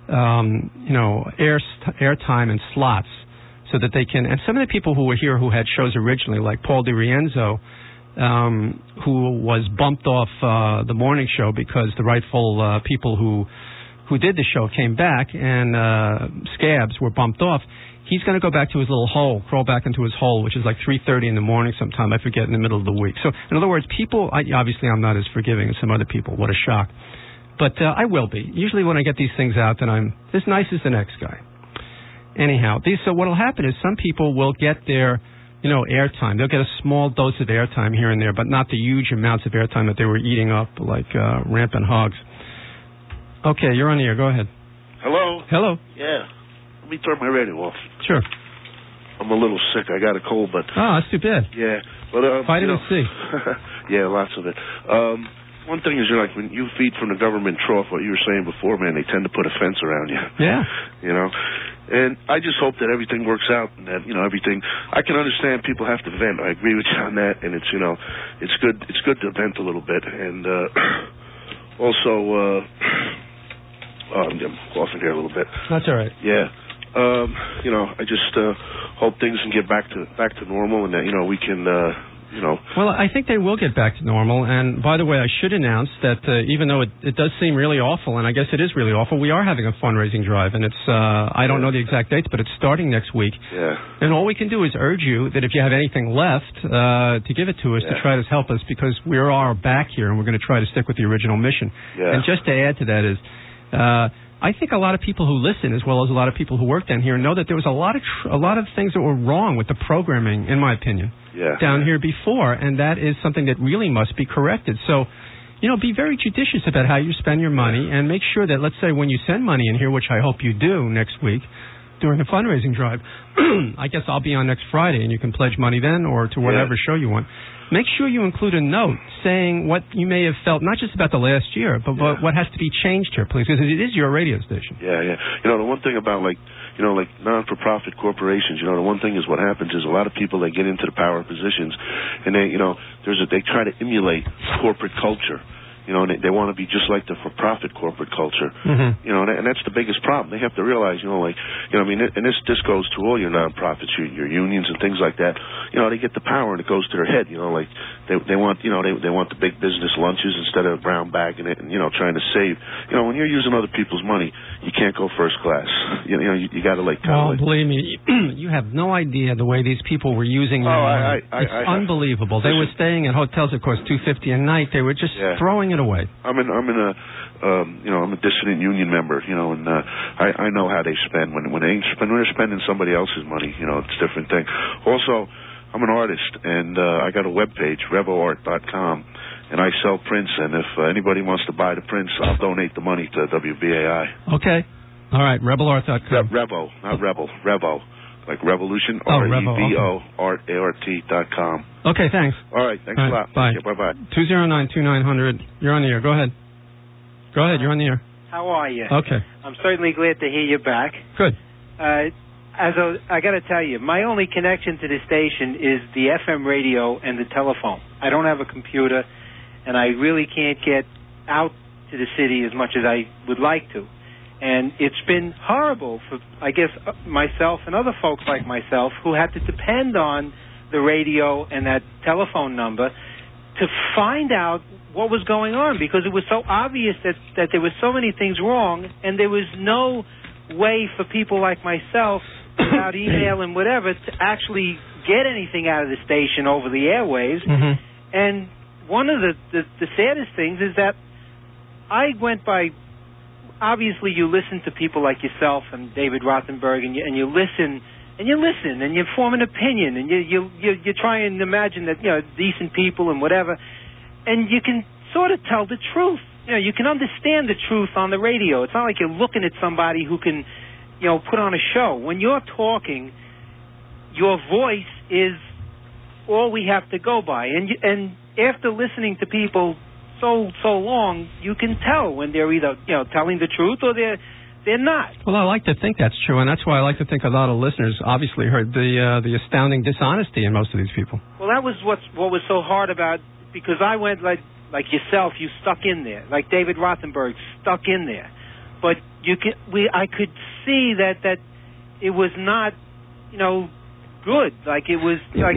airtime and slots so that they can, and some of the people who were here who had shows originally, like Paul DiRienzo, who was bumped off the morning show because the rightful people who did the show came back and scabs were bumped off. He's going to go back to his little hole, crawl back into his hole, which is like 3:30 in the morning sometime, I forget, in the middle of the week. So, in other words, obviously I'm not as forgiving as some other people. What a shock. But I will be. Usually when I get these things out, then I'm as nice as the next guy. Anyhow, so what will happen is some people will get their airtime. They'll get a small dose of airtime here and there, but not the huge amounts of airtime that they were eating up like rampant hogs. Okay, you're on the air. Go ahead. Hello? Hello. Yeah. me turn my radio off. Sure. I'm a little sick. I got a cold, but... Oh, that's too bad. Yeah. But, Vitamin C. Yeah, lots of it. One thing is, like, when you feed from the government trough, what you were saying before, man, they tend to put a fence around you. Yeah. You know? And I just hope that everything works out and that, everything... I can understand people have to vent. I agree with you on that. And it's, it's good to vent a little bit. And also... I'm coughing here a little bit. That's all right. Yeah. I just hope things can get back to normal and that, we can, Well, I think they will get back to normal. And by the way, I should announce that even though it does seem really awful, and I guess it is really awful, we are having a fundraising drive. And it's, I don't know the exact dates, but it's starting next week. Yeah. And all we can do is urge you that if you have anything left, to give it to us, to try to help us, because we are back here and we're going to try to stick with the original mission. Yeah. And just to add to that is, I think a lot of people who listen, as well as a lot of people who work down here, know that there was a lot of things that were wrong with the programming, in my opinion, down here before, and that is something that really must be corrected. So, be very judicious about how you spend your money, and make sure that, let's say, when you send money in here, which I hope you do next week during the fundraising drive, I guess I'll be on next Friday, and you can pledge money then or to whatever show you want. Make sure you include a note saying what you may have felt, not just about the last year, but what has to be changed here, please, because it is your radio station. Yeah. The one thing about, like non-for-profit corporations, the one thing is what happens is a lot of people, they get into the power positions, and they try to emulate corporate culture. And they want to be just like the for-profit corporate culture. Mm-hmm. And that's the biggest problem. They have to realize, and this goes to all your nonprofits, your unions and things like that. They get the power and it goes to their head. Like they want, they want the big business lunches instead of brown bagging it and trying to save. When you're using other people's money, you can't go first class. You got to believe me, you have no idea the way these people were using your money. It's unbelievable. They were staying at hotels that cost $250 a night. They were just throwing it away. I'm a dissident union member, and I know how they spend when they're spending somebody else's money. It's a different thing. Also, I'm an artist, and I got a webpage, RevoArt.com, and I sell prints. And if anybody wants to buy the prints, I'll donate the money to WBAI. Okay, all right, RevoArt.com. Revo, not Rebel, Revo. Like Revolution, Revo, RevoArt.com. Okay, thanks. All right, thanks a lot. Bye. Okay, bye-bye. 209-2900. You're on the air. Go ahead. You're on the air. How are you? Okay. I'm certainly glad to hear you back. Good. I got to tell you, my only connection to the station is the FM radio and the telephone. I don't have a computer, and I really can't get out to the city as much as I would like to. And it's been horrible for, I guess, myself and other folks like myself who had to depend on the radio and that telephone number to find out what was going on, because it was so obvious that there were so many things wrong, and there was no way for people like myself, without email and whatever, to actually get anything out of the station over the airwaves. Mm-hmm. And one of the saddest things is that I went by... Obviously, you listen to people like yourself and David Rothenberg, and you listen, and you form an opinion, and you try and imagine that decent people and whatever, and you can sort of tell the truth. You can understand the truth on the radio. It's not like you're looking at somebody who can, put on a show. When you're talking, your voice is all we have to go by, and after listening to people so long, you can tell when they're either telling the truth or they're not. Well, I like to think that's true, and that's why I like to think a lot of listeners obviously heard the astounding dishonesty in most of these people. Well, that was what was so hard about, because I went like yourself, you stuck in there, like David Rothenberg stuck in there, but I could see that it was not good. Like it was like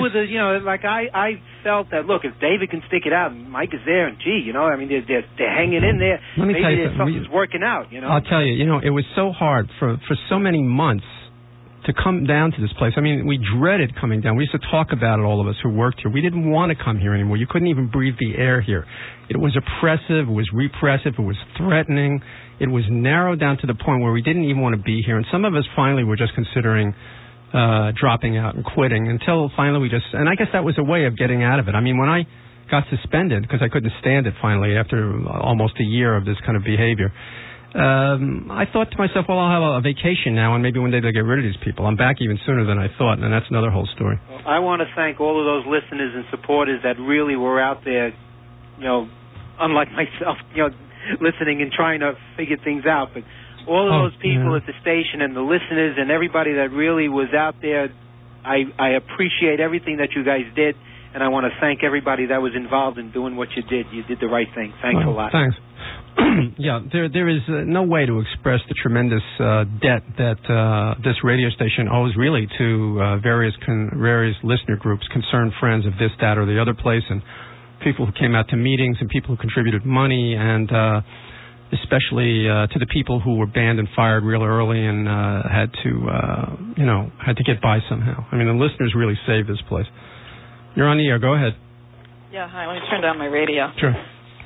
I felt that, look, if David can stick it out, Mike is there, and they're hanging in there. Let me tell you, something's working out. I'll tell you, it was so hard for so many months to come down to this place. I mean, we dreaded coming down. We used to talk about it, all of us who worked here. We didn't want to come here anymore. You couldn't even breathe the air here. It was oppressive. It was repressive. It was threatening. It was narrowed down to the point where we didn't even want to be here. And some of us finally were just considering dropping out and quitting, until finally and I guess that was a way of getting out of it. I mean, when I got suspended because I couldn't stand it finally after almost a year of this kind of behavior, I thought to myself, well, I'll have a vacation now, and maybe one day they'll get rid of these people. I'm back even sooner than I thought, and that's another whole story. Well, I want to thank all of those listeners and supporters that really were out there, unlike myself, listening and trying to figure things out. But all of those people at the station and the listeners and everybody that really was out there, I appreciate everything that you guys did, and I want to thank everybody that was involved in doing what you did. You did the right thing. Thanks a lot. Thanks. Yeah, there is no way to express the tremendous debt that this radio station owes really to various listener groups, concerned friends of this, that, or the other place, and people who came out to meetings and people who contributed money, and especially to the people who were banned and fired real early and had to get by somehow. I mean, the listeners really saved this place. You're on the air. Go ahead. Yeah, hi. Let me turn down my radio. Sure.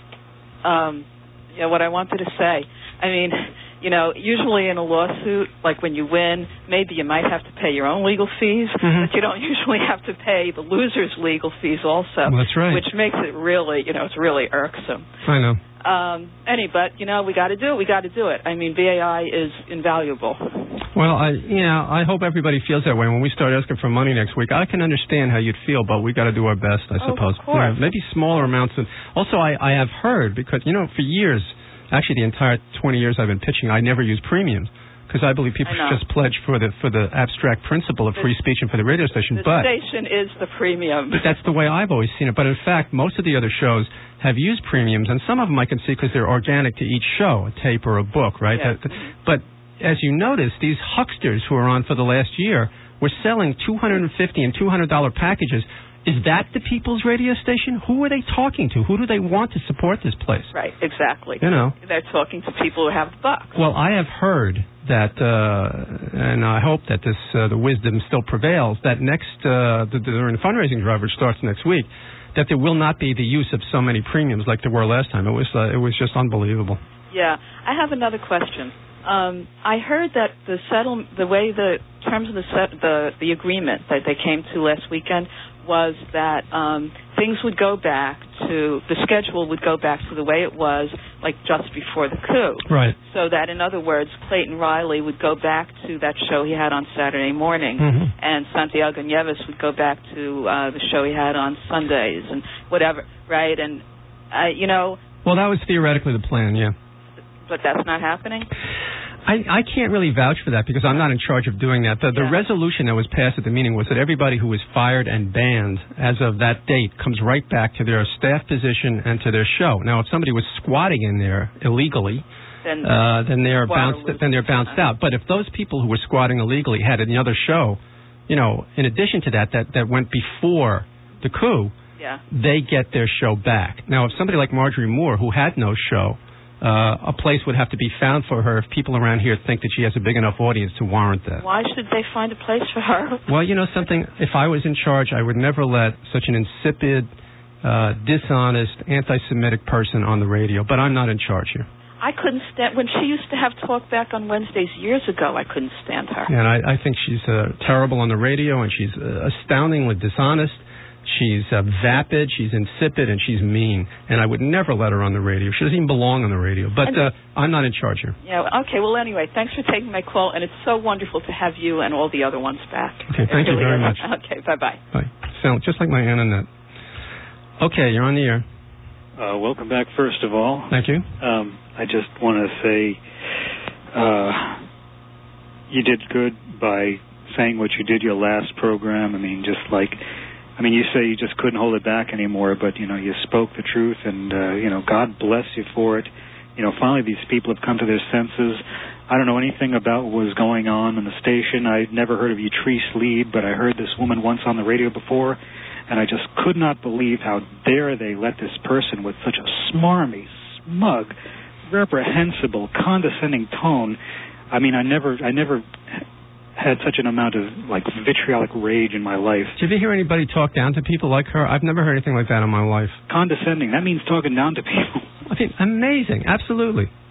What I wanted to say, I mean, usually in a lawsuit, like when you win, maybe you might have to pay your own legal fees, but you don't usually have to pay the loser's legal fees also. Well, that's right. Which makes it really, it's really irksome. I know. But we got to do it. We got to do it. I mean, BAI is invaluable. Well, I hope everybody feels that way. When we start asking for money next week, I can understand how you'd feel, but we got to do our best, I suppose. Of course. Maybe smaller amounts. Also, I have heard, because, for years, actually the entire 20 years I've been pitching, I never used premiums, because I believe people should just pledge for the abstract principle of free speech and for the radio station. The station is the premium. But that's the way I've always seen it. But in fact, most of the other shows have used premiums, and some of them I can see because they're organic to each show, a tape or a book, right? Yeah. But as you notice, these hucksters who are on for the last year were selling $250 and $200 packages. Is that the People's Radio Station? Who are they talking to? Who do they want to support this place? Right, exactly. They're talking to people who have bucks. Well, I have heard that, and I hope that the wisdom still prevails, that during the fundraising drive, which starts next week, that there will not be the use of so many premiums like there were last time. It was just unbelievable. Yeah, I have another question. I heard that the way the terms of the agreement that they came to last weekend was that things would go back to, the schedule would go back to the way it was, like just before the coup. Right. So that, in other words, Clayton Riley would go back to that show he had on Saturday morning, and Santiago Nieves would go back to the show he had on Sundays, and whatever, right? And, Well, that was theoretically the plan, yeah. But that's not happening? I can't really vouch for that because I'm not in charge of doing that. The resolution that was passed at the meeting was that everybody who was fired and banned as of that date comes right back to their staff position and to their show. Now, if somebody was squatting in there illegally, then they're bounced out. But if those people who were squatting illegally had another show, in addition to that went before the coup, they get their show back. Now, if somebody like Marjorie Moore, who had no show, a place would have to be found for her if people around here think that she has a big enough audience to warrant that. Why should they find a place for her? Well, something, if I was in charge, I would never let such an insipid, dishonest, anti-Semitic person on the radio. But I'm not in charge here. I couldn't stand, when she used to have talk back on Wednesdays years ago, I couldn't stand her. And I think she's terrible on the radio, and she's astoundingly dishonest. She's vapid, she's insipid, and she's mean. And I would never let her on the radio. She doesn't even belong on the radio. But I'm not in charge here. Yeah, okay. Well, anyway, thanks for taking my call, and it's so wonderful to have you and all the other ones back. Okay, thank you very much. Okay, bye-bye. Bye. Sound just like my Annette. Okay, you're on the air. Welcome back, first of all. Thank you. I just want to say you did good by saying what you did your last program. You say you just couldn't hold it back anymore, but, you spoke the truth, and, God bless you for it. Finally these people have come to their senses. I don't know anything about what was going on in the station. I'd never heard of Utrice Lead, but I heard this woman once on the radio before, and I just could not believe how dare they let this person with such a smarmy, smug, reprehensible, condescending tone. I never had such an amount of vitriolic rage in my life. Did you ever hear anybody talk down to people like her? I've never heard anything like that in my life. Condescending, that means talking down to people. Amazing, absolutely.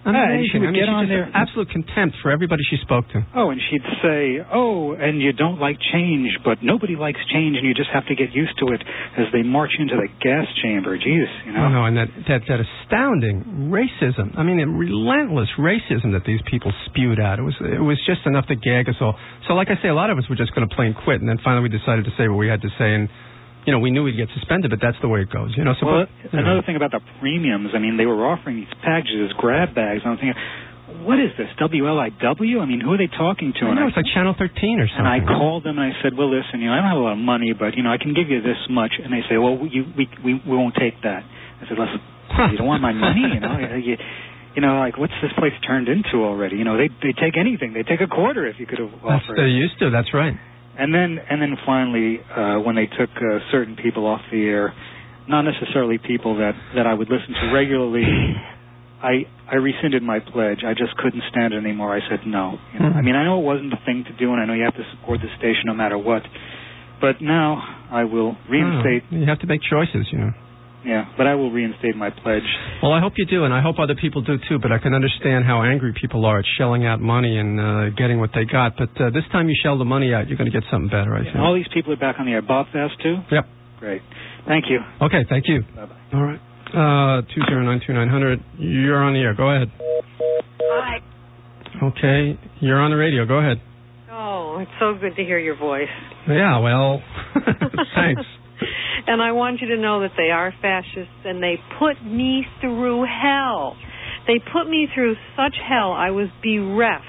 Amazing. She would get on there. Absolute contempt for everybody she spoke to. Oh, and she'd say, and you don't like change, but nobody likes change, and you just have to get used to it as they march into the gas chamber. Jesus, Oh, no, and that astounding racism. I mean, relentless racism that these people spewed out. It was just enough to gag us all. So, like I say, a lot of us were just going to plain quit, and then finally we decided to say what we had to say, and we knew we'd get suspended, but that's the way it goes. Another thing about the premiums, I mean, they were offering these packages as grab bags. And I'm thinking, what is this, WLIW? I mean, who are they talking to? It's like Channel 13 or something. And I called them and I said, well, listen, I don't have a lot of money, but, I can give you this much. And they say, well, we won't take that. I said, listen, you don't want my money? Like, what's this place turned into already? They take anything. They take a quarter if you could have offered. They used to, that's right. And then finally, when they took certain people off the air, not necessarily people that I would listen to regularly, I rescinded my pledge. I just couldn't stand it anymore. I said no. I mean, I know it wasn't the thing to do, and I know you have to support the station no matter what. But now I will reinstate. You have to make choices, Yeah, but I will reinstate my pledge. Well, I hope you do, and I hope other people do too, but I can understand how angry people are at shelling out money and getting what they got. But this time you shell the money out, you're going to get something better, I think. And all these people are back on the air. Bob Fast, too? Yep. Great. Thank you. Okay, thank you. Bye-bye. All right. 209-2900, you're on the air. Go ahead. Hi. Okay, you're on the radio. Go ahead. Oh, it's so good to hear your voice. Yeah, well, thanks. And I want you to know that they are fascists, and they put me through hell. They put me through such hell. I was bereft.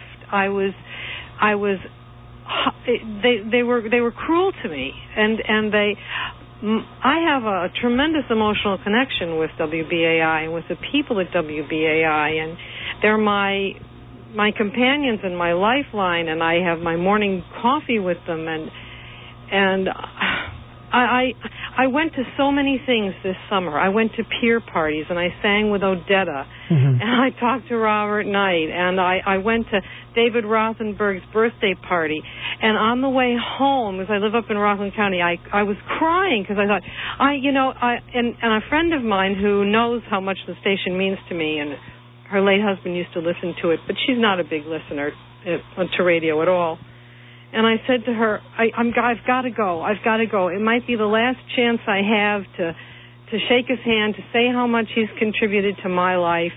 They were cruel to me, and I have a tremendous emotional connection with WBAI and with the people at WBAI, and they're my companions and my lifeline, and I have my morning coffee with them, and I went to so many things this summer. I went to peer parties, and I sang with Odetta, and I talked to Robert Knight, and I went to David Rothenberg's birthday party. And on the way home, as I live up in Rockland County, I was crying because I thought, and a friend of mine who knows how much the station means to me, and her late husband used to listen to it, but she's not a big listener to radio at all. And I said to her, I've got to go. I've got to go. It might be the last chance I have to shake his hand, to say how much he's contributed to my life.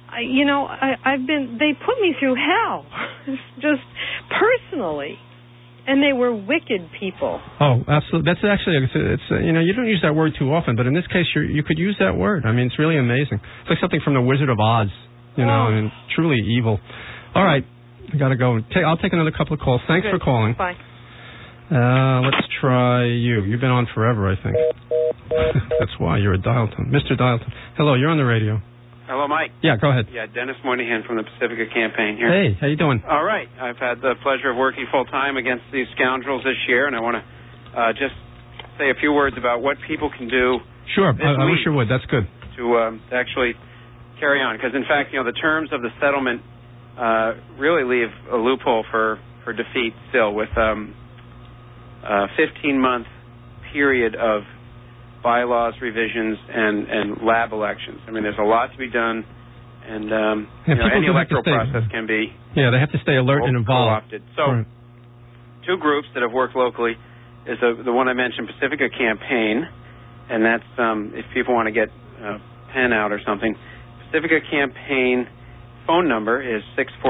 They put me through hell, just personally. And they were wicked people. Oh, absolutely. That's actually, you don't use that word too often, but in this case, you could use that word. I mean, it's really amazing. It's like something from the Wizard of Oz, I mean, truly evil. All right. I got to go. I'll take another couple of calls. Thanks for calling. Bye. Let's try you. You've been on forever, I think. That's why you're a dial tone. Mr. Dialton. Hello, you're on the radio. Hello, Mike. Yeah, go ahead. Yeah, Dennis Moynihan from the Pacifica Campaign here. Hey, how you doing? All right. I've had the pleasure of working full-time against these scoundrels this year, and I want to just say a few words about what people can do. Sure, I wish you would. That's good. To actually carry on, because, in fact, the terms of the settlement really leave a loophole for defeat still, with a 15-month period of bylaws, revisions, and lab elections. I mean, there's a lot to be done, and any electoral process can be they have to stay alert and involved. Co-opted. So, two groups that have worked locally is the one I mentioned, Pacifica Campaign, and that's if people want to get a pen out or something. Pacifica Campaign phone number is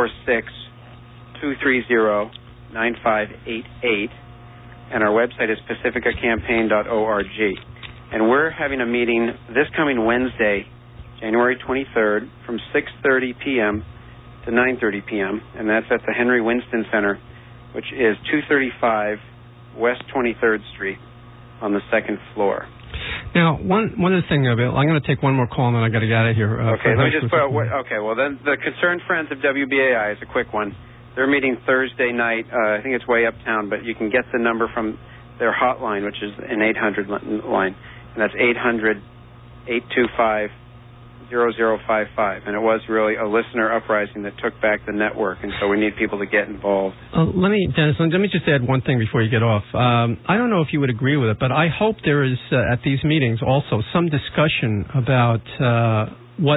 646-230-9588, and our website is pacificacampaign.org. And we're having a meeting this coming Wednesday, January 23rd, from 6:30 p.m. to 9:30 p.m., and that's at the Henry Winston Center, which is 235 West 23rd Street on the second floor. Now, one other thing, I'm going to take one more call, and then I got to get out of here. Okay, let me just put. Okay, well then, the Concerned Friends of WBAI is a quick one. They're meeting Thursday night. I think it's way uptown, but you can get the number from their hotline, which is an 800 line, and that's 800-825-0055. And it was really a listener uprising that took back the network, and so we need people to get involved. Dennis, let me just add one thing before you get off. I don't know if you would agree with it, but I hope there is, at these meetings also, some discussion about what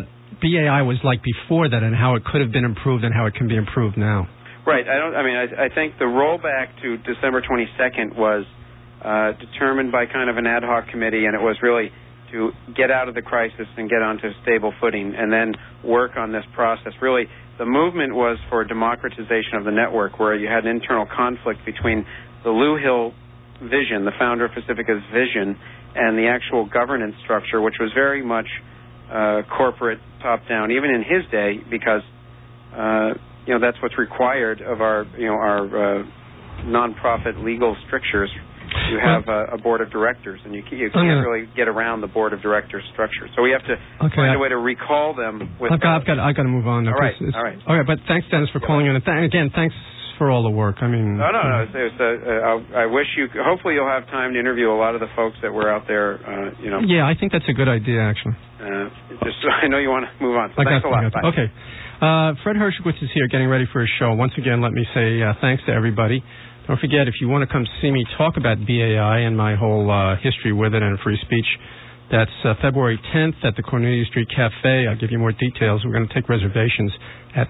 BAI was like before that, and how it could have been improved and how it can be improved now. Right. I think the rollback to December 22nd was determined by kind of an ad hoc committee, and it was really to get out of the crisis and get onto stable footing and then work on this process. Really, the movement was for democratization of the network, where you had an internal conflict between the Lou Hill vision, the founder of Pacifica's vision, and the actual governance structure, which was very much corporate, top-down, even in his day, because that's what's required of our non-profit legal strictures. You have a board of directors, and you can't really get around the board of directors structure. So we have to find a way to recall them. I've got to move on. All right. Okay, but thanks, Dennis, for calling in. And again, thanks for all the work. I mean, no. I wish you. Hopefully, you'll have time to interview a lot of the folks that were out there. Yeah, I think that's a good idea, actually. I know you want to move on. So thanks a lot. Bye. Okay. Fred Hershkowitz is here, getting ready for his show. Once again, let me say thanks to everybody. Don't forget, if you want to come see me talk about BAI and my whole history with it and free speech, that's February 10th at the Cornelia Street Cafe. I'll give you more details. We're going to take reservations at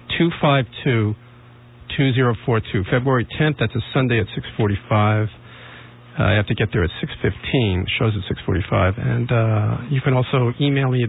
252-2042. February 10th, that's a Sunday at 6:45. I have to get there at 6:15. Show's at 6:45. And you can also email me at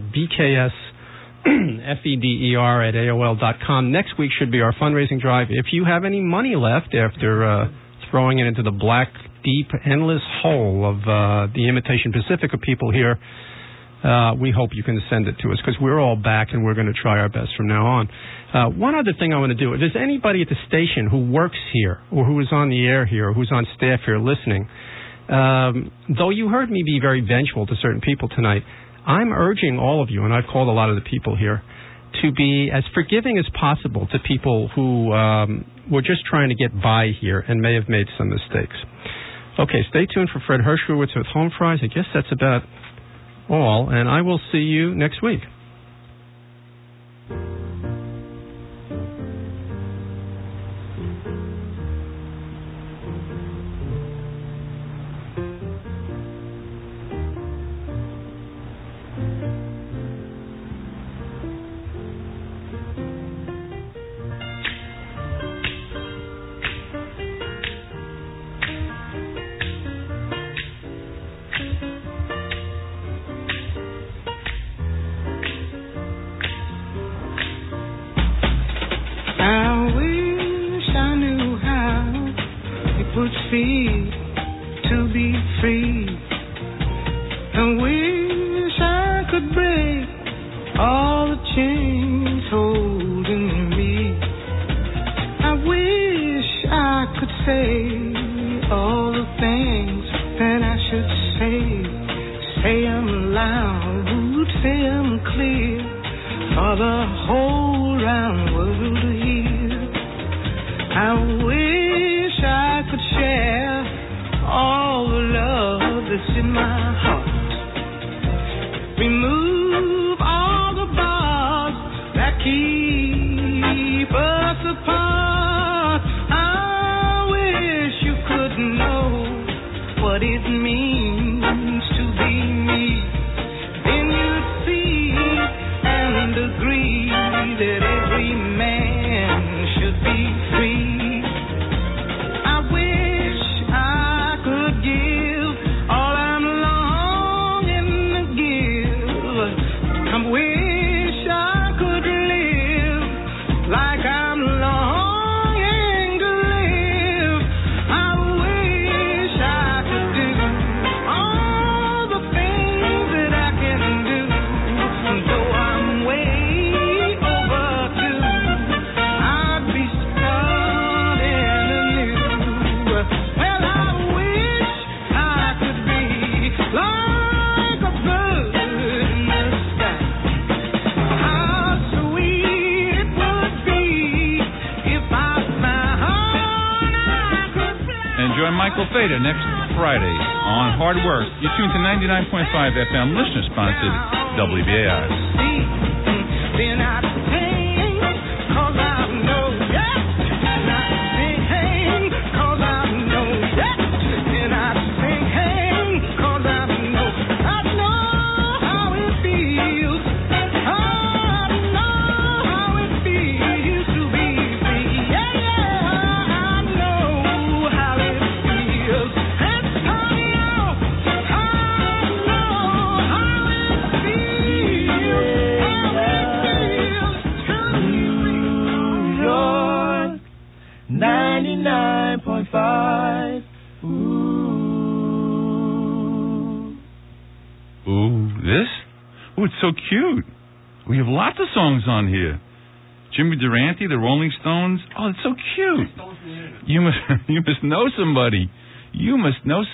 bksfeder@aol.com. Next week should be our fundraising drive. If you have any money left after throwing it into the black, deep, endless hole of the imitation Pacifica people here, we hope you can send it to us, because we're all back and we're going to try our best from now on. One other thing I want to do, if there's anybody at the station who works here or who is on the air here or who's on staff here listening, though you heard me be very vengeful to certain people tonight, I'm urging all of you, and I've called a lot of the people here, to be as forgiving as possible to people who were just trying to get by here and may have made some mistakes. Okay, stay tuned for Fred Hershkowitz with Home Fries. I guess that's about all, and I will see you next week. Michael Feder next Friday on Hard Work. You're tuned to 99.5 FM, listener-sponsored WBAI. it's so cute. We have lots of songs on here. Jimmy Durante, the Rolling Stones. Oh, it's so cute. You must know somebody. You must know